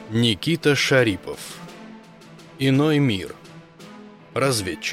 Никита Шарипов. Иной мир. Разведчик.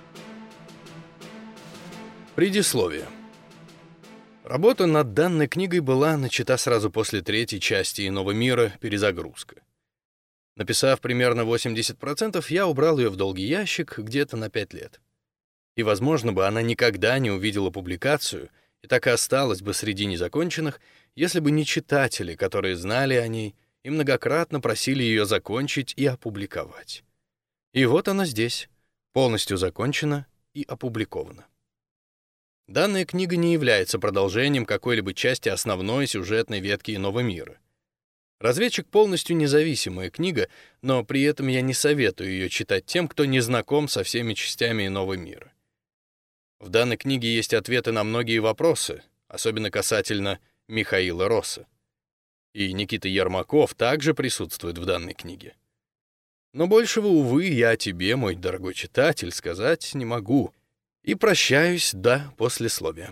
Предисловие. Работа над данной книгой была начата сразу после третьей части «Иного мира. Перезагрузка». Написав примерно 80%, я убрал ее в долгий ящик где-то на 5 лет. И, возможно, бы она никогда не увидела публикацию и так и осталась бы среди незаконченных, если бы не читатели, которые знали о ней и многократно просили ее закончить и опубликовать. И вот она здесь, полностью закончена и опубликована. Данная книга не является продолжением какой-либо части основной сюжетной ветки «Иного мира». «Разведчик» — полностью независимая книга, но при этом я не советую ее читать тем, кто не знаком со всеми частями «Иного мира». В данной книге есть ответы на многие вопросы, особенно касательно Михаила Росса. И Никита Ермаков также присутствует в данной книге. Но большего, увы, я тебе, мой дорогой читатель, сказать не могу. И прощаюсь до послесловия.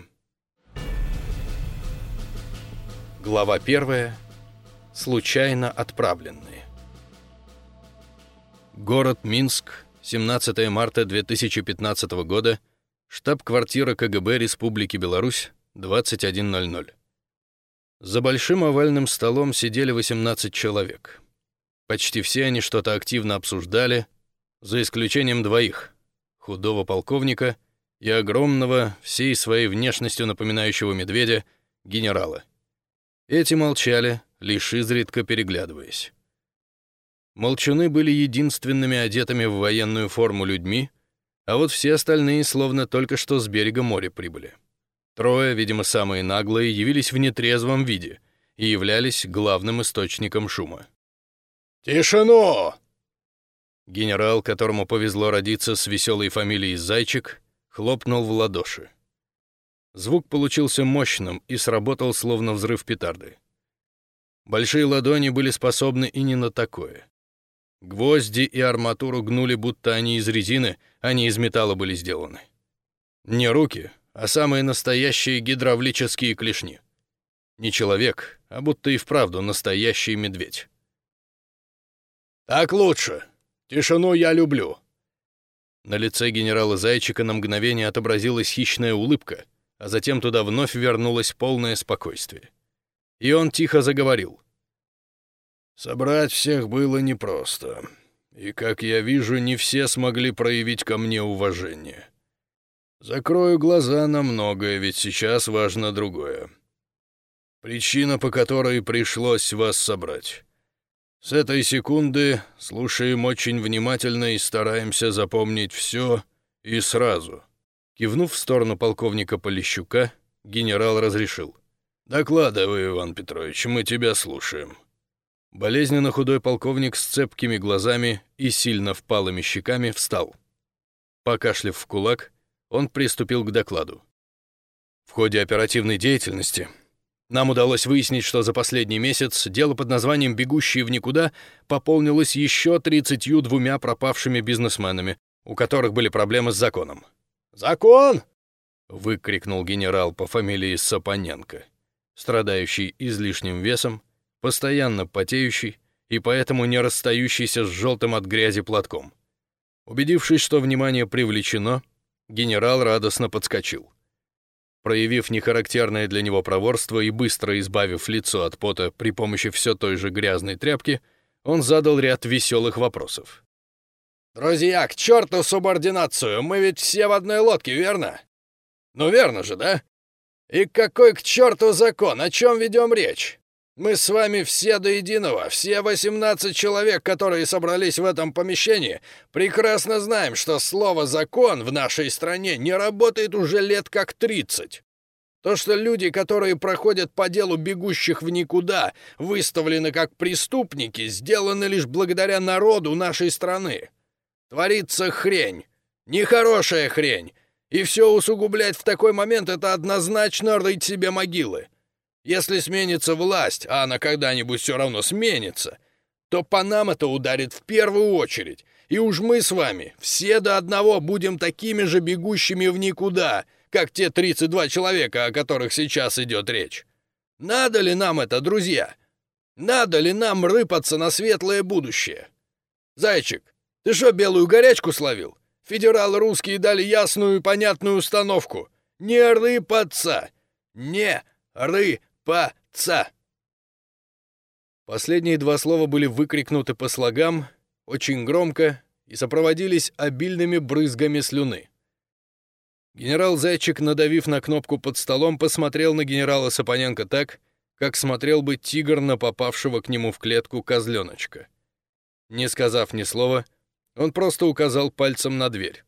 Глава 1. Случайно отправленные. Город Минск, 17 марта 2015 года, штаб-квартира КГБ Республики Беларусь, 21:00. За большим овальным столом сидели 18 человек. Почти все они что-то активно обсуждали, за исключением двоих — худого полковника и огромного, всей своей внешностью напоминающего медведя, генерала. Эти молчали, лишь изредка переглядываясь. Молчуны были единственными одетыми в военную форму людьми, а вот все остальные словно только что с берега моря прибыли. Трое, видимо, самые наглые, явились в нетрезвом виде и являлись главным источником шума. «Тишину!» Генерал, которому повезло родиться с веселой фамилией Зайчик, хлопнул в ладоши. Звук получился мощным и сработал словно взрыв петарды. Большие ладони были способны и не на такое. Гвозди и арматуру гнули, будто они из резины, а не из металла были сделаны. Не руки, а самые настоящие гидравлические клешни. Не человек, а будто и вправду настоящий медведь. «Так лучше. Тишину я люблю». На лице генерала Зайчика на мгновение отобразилась хищная улыбка, а затем туда вновь вернулось полное спокойствие. И он тихо заговорил. «Собрать всех было непросто, и, как я вижу, не все смогли проявить ко мне уважение. Закрою глаза на многое, ведь сейчас важно другое. Причина, по которой пришлось вас собрать. С этой секунды слушаем очень внимательно и стараемся запомнить все и сразу». Кивнув в сторону полковника Полищука, генерал разрешил. «Докладывай, Иван Петрович, мы тебя слушаем». Болезненно худой полковник с цепкими глазами и сильно впалыми щеками встал. Покашляв в кулак, он приступил к докладу. В ходе оперативной деятельности нам удалось выяснить, что за последний месяц дело под названием «Бегущие в никуда» пополнилось еще 32 пропавшими бизнесменами, у которых были проблемы с законом. «Закон!» — выкрикнул генерал по фамилии Сапоненко, страдающий излишним весом, постоянно потеющий и поэтому не расстающийся с желтым от грязи платком. Убедившись, что внимание привлечено, генерал радостно подскочил. Проявив нехарактерное для него проворство и быстро избавив лицо от пота при помощи все той же грязной тряпки, он задал ряд веселых вопросов. «Друзья, к черту субординацию! Мы ведь все в одной лодке, верно? Ну верно же, да? И какой к черту закон? О чем ведем речь? Мы с вами все до единого, все 18 человек, которые собрались в этом помещении, прекрасно знаем, что слово «закон» в нашей стране не работает уже лет как 30. То, что люди, которые проходят по делу бегущих в никуда, выставлены как преступники, сделано лишь благодаря народу нашей страны. Творится хрень, нехорошая хрень, и все усугублять в такой момент — это однозначно рыть себе могилы. Если сменится власть, а она когда-нибудь все равно сменится, то по нам это ударит в первую очередь, и уж мы с вами все до одного будем такими же бегущими в никуда, как те 32 человека, о которых сейчас идет речь. Надо ли нам это, друзья? Надо ли нам рыпаться на светлое будущее? Зайчик, ты что, белую горячку словил? Федералы русские дали ясную и понятную установку. Не рыпаться! Не рыпаться! Последние два слова были выкрикнуты по слогам, очень громко, и сопроводились обильными брызгами слюны. Генерал Зайчик, надавив на кнопку под столом, посмотрел на генерала Сапоненко так, как смотрел бы тигр на попавшего к нему в клетку козленочка. Не сказав ни слова, он просто указал пальцем на дверь.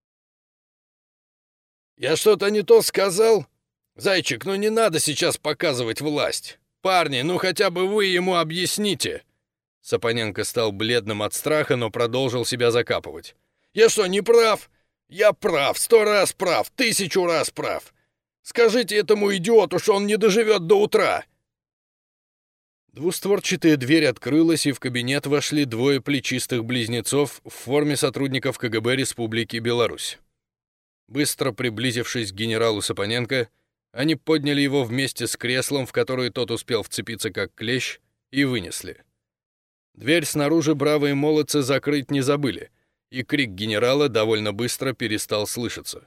«Я что-то не то сказал? Зайчик, ну не надо сейчас показывать власть. Парни, ну хотя бы вы ему объясните». Сапоненко стал бледным от страха, но продолжил себя закапывать. «Я что, не прав? Я прав, 100 раз прав, 1000 раз прав. Скажите этому идиоту, что он не доживет до утра». Двустворчатая дверь открылась, и в кабинет вошли двое плечистых близнецов в форме сотрудников КГБ Республики Беларусь. Быстро приблизившись к генералу Сапоненко, они подняли его вместе с креслом, в которое тот успел вцепиться как клещ, и вынесли. Дверь снаружи бравые молодцы закрыть не забыли, и крик генерала довольно быстро перестал слышаться.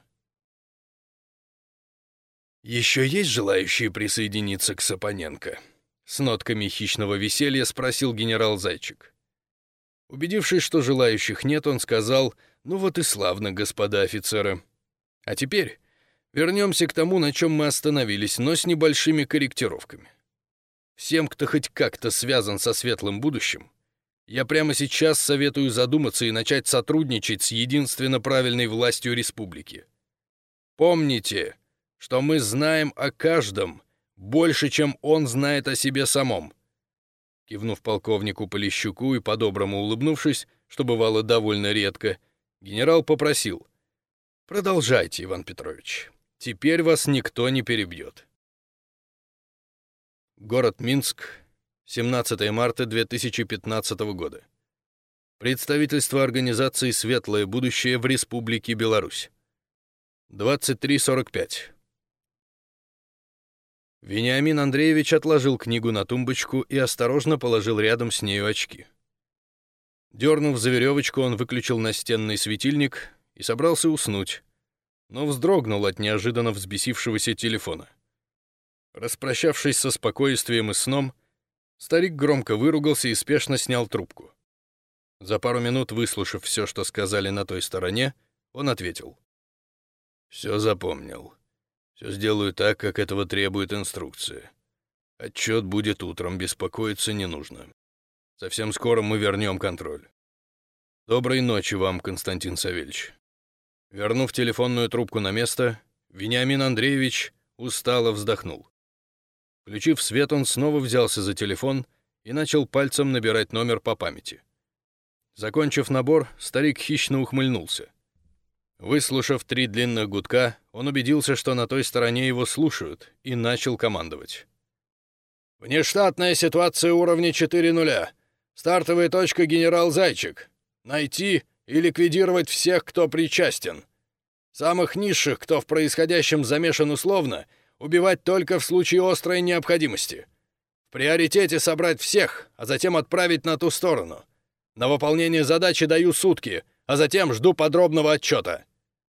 «Еще есть желающие присоединиться к Сапоненко?» С нотками хищного веселья спросил генерал Зайчик. Убедившись, что желающих нет, он сказал: «Ну вот и славно, господа офицеры. А теперь вернемся к тому, на чем мы остановились, но с небольшими корректировками. Всем, кто хоть как-то связан со светлым будущим, я прямо сейчас советую задуматься и начать сотрудничать с единственно правильной властью республики. Помните, что мы знаем о каждом больше, чем он знает о себе самом». Кивнув полковнику Полищуку и по-доброму улыбнувшись, что бывало довольно редко, генерал попросил: «Продолжайте, Иван Петрович. Теперь вас никто не перебьет». Город Минск, 17 марта 2015 года. Представительство организации «Светлое будущее» в Республике Беларусь. 23:45. Вениамин Андреевич отложил книгу на тумбочку и осторожно положил рядом с нею очки. Дернув за веревочку, он выключил настенный светильник и собрался уснуть, но вздрогнул от неожиданно взбесившегося телефона. Распрощавшись со спокойствием и сном, старик громко выругался и спешно снял трубку. За пару минут, выслушав все, что сказали на той стороне, он ответил: «Все запомнил. Все сделаю так, как этого требует инструкция. Отчет будет утром, беспокоиться не нужно. Совсем скоро мы вернем контроль. Доброй ночи вам, Константин Савельич». Вернув телефонную трубку на место, Вениамин Андреевич устало вздохнул. Включив свет, он снова взялся за телефон и начал пальцем набирать номер по памяти. Закончив набор, старик хищно ухмыльнулся. Выслушав 3 длинных гудка, он убедился, что на той стороне его слушают, и начал командовать. «Внештатная ситуация уровня 4.0. Стартовая точка генерал Зайчик. Найти и ликвидировать всех, кто причастен. Самых низших, кто в происходящем замешан условно, убивать только в случае острой необходимости. В приоритете собрать всех, а затем отправить на ту сторону. На выполнение задачи даю сутки, а затем жду подробного отчета».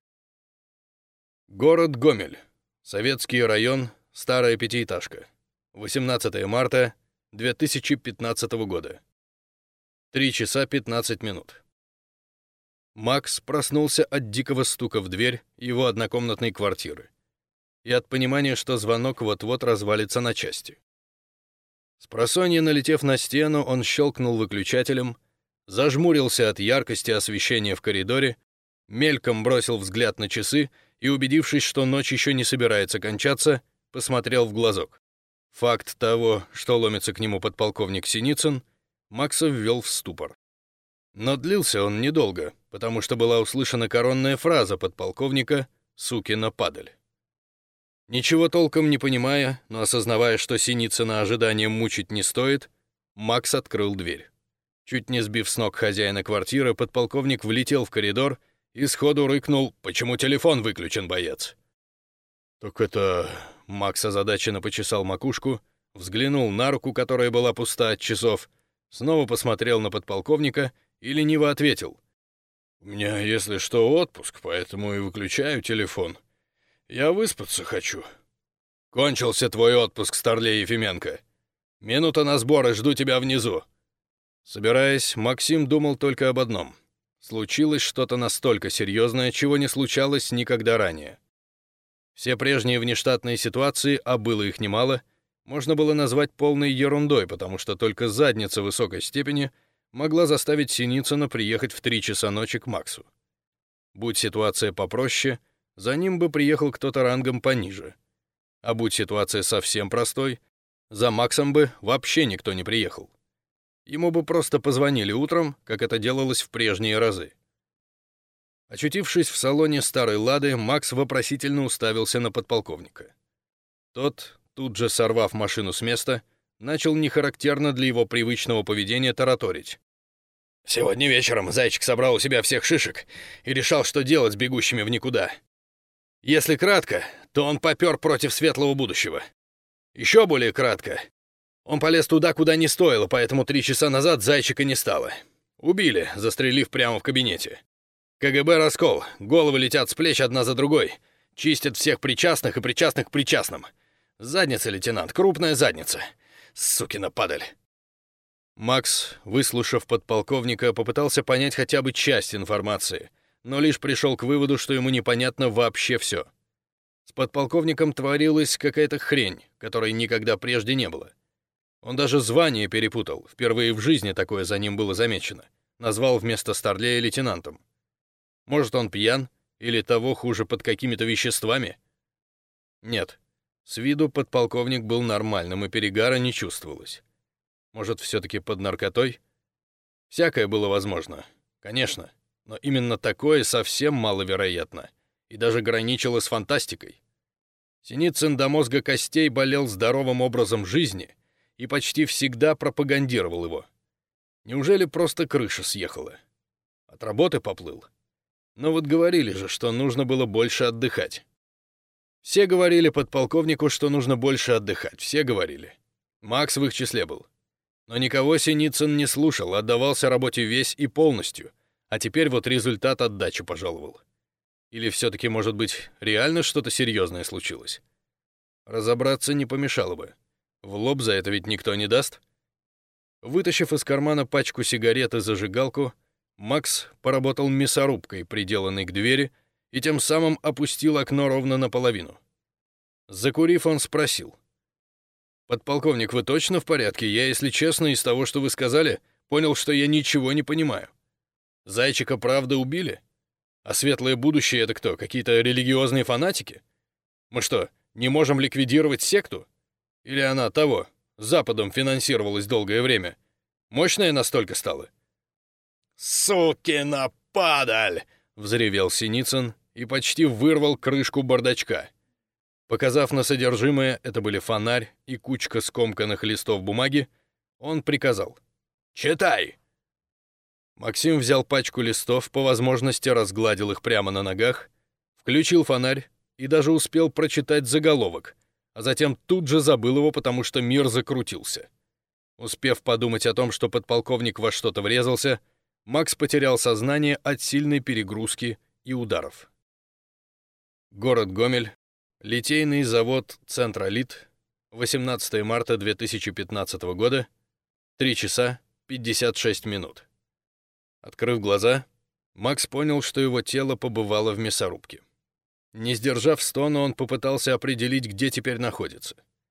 Город Гомель. Советский район. Старая пятиэтажка. 18 марта 2015 года. 3 часа 15 минут. Макс проснулся от дикого стука в дверь его однокомнатной квартиры и от понимания, что звонок вот-вот развалится на части. Спросонья, налетев на стену, он щелкнул выключателем, зажмурился от яркости освещения в коридоре, мельком бросил взгляд на часы и, убедившись, что ночь еще не собирается кончаться, посмотрел в глазок. Факт того, что ломится к нему подполковник Синицын, Макса ввел в ступор. Но длился он недолго, потому что была услышана коронная фраза подполковника «Сукина падаль». Ничего толком не понимая, но осознавая, что Синицына ожиданием мучить не стоит, Макс открыл дверь. Чуть не сбив с ног хозяина квартиры, подполковник влетел в коридор и сходу рыкнул: «Почему телефон выключен, боец?» «Так это...» — Макс озадаченно почесал макушку, взглянул на руку, которая была пуста от часов, снова посмотрел на подполковника и лениво ответил: «У меня, если что, отпуск, поэтому и выключаю телефон. Я выспаться хочу». «Кончился твой отпуск, старлей Ефименко. Минута на сборы, жду тебя внизу». Собираясь, Максим думал только об одном. Случилось что-то настолько серьезное, чего не случалось никогда ранее. Все прежние внештатные ситуации, а было их немало, можно было назвать полной ерундой, потому что только задница высокой степени могла заставить Синицына приехать в 3 часа ночи к Максу. Будь ситуация попроще, за ним бы приехал кто-то рангом пониже. А будь ситуация совсем простой, за Максом бы вообще никто не приехал. Ему бы просто позвонили утром, как это делалось в прежние разы. Очутившись в салоне старой «Лады», Макс вопросительно уставился на подполковника. Тот, тут же сорвав машину с места, начал нехарактерно для его привычного поведения тараторить. «Сегодня вечером Зайчик собрал у себя всех шишек и решал, что делать с бегущими в никуда. Если кратко, то он попер против светлого будущего. Еще более кратко, он полез туда, куда не стоило, поэтому 3 часа назад Зайчика не стало. Убили, застрелив прямо в кабинете. КГБ раскол, головы летят с плеч одна за другой, чистят всех причастных и причастных к причастным. Задница, лейтенант, крупная задница. Сукина падаль». Макс, выслушав подполковника, попытался понять хотя бы часть информации, но лишь пришел к выводу, что ему непонятно вообще все. С подполковником творилась какая-то хрень, которой никогда прежде не было. Он даже звание перепутал, впервые в жизни такое за ним было замечено. Назвал вместо старлея лейтенантом. Может, он пьян или того хуже, под какими-то веществами? Нет, с виду подполковник был нормальным, и перегара не чувствовалось. Может, все-таки под наркотой? Всякое было возможно, конечно, но именно такое совсем маловероятно и даже граничило с фантастикой. Синицын до мозга костей болел здоровым образом жизни и почти всегда пропагандировал его. Неужели просто крыша съехала? От работы поплыл? Но вот говорили же, что нужно было больше отдыхать. Все говорили подполковнику, что нужно больше отдыхать, все говорили. Макс в их числе был. Но никого Синицын не слушал, отдавался работе весь и полностью, а теперь вот результат отдачи пожаловал. Или все-таки, может быть, реально что-то серьезное случилось? Разобраться не помешало бы. В лоб за это ведь никто не даст. Вытащив из кармана пачку сигарет и зажигалку, Макс поработал мясорубкой, приделанной к двери, и тем самым опустил окно ровно наполовину. Закурив, он спросил: «Подполковник, вы точно в порядке? Я, если честно, из того, что вы сказали, понял, что я ничего не понимаю. Зайчика правда убили? А светлое будущее — это кто, какие-то религиозные фанатики? Мы что, не можем ликвидировать секту? Или она того, Западом финансировалась долгое время? Мощная настолько стала?» «Сукина падаль!» — взревел Синицын и почти вырвал крышку бардачка. Показав на содержимое, это были фонарь и кучка скомканных листов бумаги, он приказал: «Читай!» Максим взял пачку листов, по возможности разгладил их прямо на ногах, включил фонарь и даже успел прочитать заголовок, а затем тут же забыл его, потому что мир закрутился. Успев подумать о том, что подполковник во что-то врезался, Макс потерял сознание от сильной перегрузки и ударов. Город Гомель. Литейный завод «Центролит», 18 марта 2015 года, 3 часа 56 минут. Открыв глаза, Макс понял, что его тело побывало в мясорубке. Не сдержав стона, он попытался определить, где теперь находится.